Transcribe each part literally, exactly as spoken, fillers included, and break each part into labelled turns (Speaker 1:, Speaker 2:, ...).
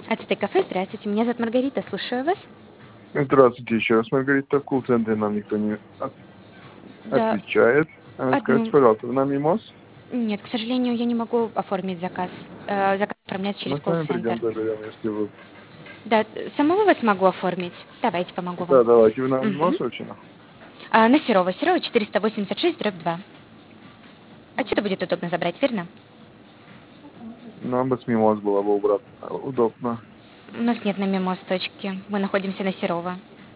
Speaker 1: Ацтек кафе, здравствуйте. Меня зовут Маргарита, слушаю вас.
Speaker 2: Здравствуйте еще раз, Маргарита. В колл-центре нам никто не от-
Speaker 1: Да,
Speaker 2: отвечает. А, Скажите,
Speaker 1: одну...
Speaker 2: пожалуйста, вы на мимоз?
Speaker 1: Нет, к сожалению, я не могу оформить заказ. Э, заказ оформляется через
Speaker 2: Мы с вами
Speaker 1: колл-центр.
Speaker 2: придем, заберем, если вы...
Speaker 1: Да, самого вас могу оформить? Давайте помогу вам.
Speaker 2: Да, давайте. Вы на
Speaker 1: Мгм.
Speaker 2: мимоз очень?
Speaker 1: А, на Серова. Серова четыреста восемьдесят шесть, дробь два. Отсюда будет удобно забрать, верно?
Speaker 2: Нам бы с мимоз было бы убрать. а, Удобно.
Speaker 1: У нас нет на мимоз точки. Мы находимся на Серова.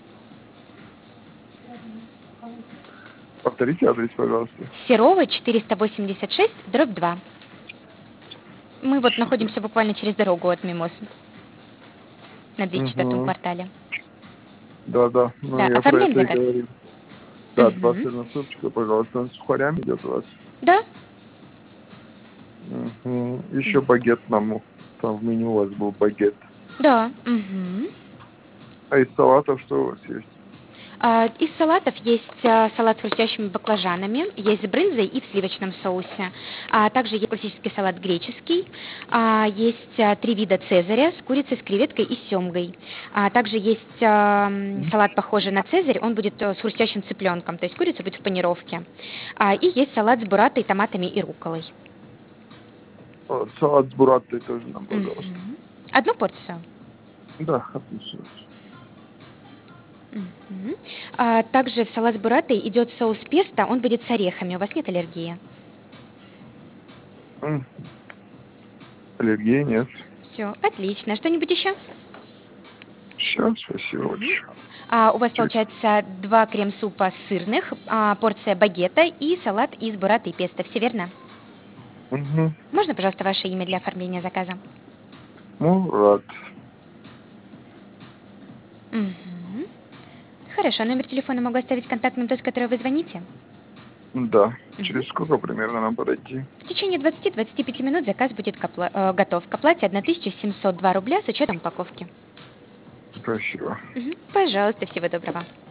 Speaker 2: Повторите адрес, пожалуйста.
Speaker 1: Серова четыреста восемьдесят шесть, дробь два. Мы вот находимся буквально через дорогу от мимоз. На двести четвёртом
Speaker 2: Угу.
Speaker 1: квартале.
Speaker 2: Да, да. Ну,
Speaker 1: Да,
Speaker 2: я про
Speaker 1: оформляем
Speaker 2: это и
Speaker 1: заказ?
Speaker 2: говорил. Да, два
Speaker 1: Мгм.
Speaker 2: сырных супчика, пожалуйста. Он с сухарями идет у вас.
Speaker 1: Да.
Speaker 2: Угу. Еще багет нам. Там в меню у вас был багет.
Speaker 1: Да. Мгм.
Speaker 2: А из салатов что у вас есть?
Speaker 1: А, из салатов есть а, салат с хрустящими баклажанами, есть с брынзой и в сливочном соусе. А также есть классический салат греческий, а, есть а, три вида цезаря с курицей, с креветкой и с семгой. А также есть а, м, салат, похожий на цезарь, он будет э, с хрустящим цыпленком, то есть курица будет в панировке. А, и есть салат с бураттой, томатами и рукколой.
Speaker 2: О, салат с бураттой тоже нам, пожалуйста.
Speaker 1: Мгм. Одну порцию.
Speaker 2: Да, отлично.
Speaker 1: Мгм. А также в салат с бураттой идет соус песто, он будет с орехами. У вас нет аллергии?
Speaker 2: М, Аллергии нет.
Speaker 1: Все, отлично. Что-нибудь еще?
Speaker 2: Все, спасибо
Speaker 1: Мгм.
Speaker 2: большое.
Speaker 1: А, у вас
Speaker 2: Чуть.
Speaker 1: получается два крем-супа сырных, а, порция багета и салат из бураты и песто. Все верно?
Speaker 2: Угу.
Speaker 1: Можно, пожалуйста, ваше имя для оформления заказа?
Speaker 2: Мурат.
Speaker 1: Мгм. Хорошо, номер телефона могу оставить контактным тот, с которого вы звоните.
Speaker 2: Да.
Speaker 1: Мгм.
Speaker 2: Через сколько примерно нам подойти?
Speaker 1: В течение двадцати-двадцати пяти минут заказ будет к опла- э, готов. К оплате тысяча семьсот два рубля с учетом упаковки.
Speaker 2: Спасибо.
Speaker 1: Мгм. Пожалуйста, всего доброго.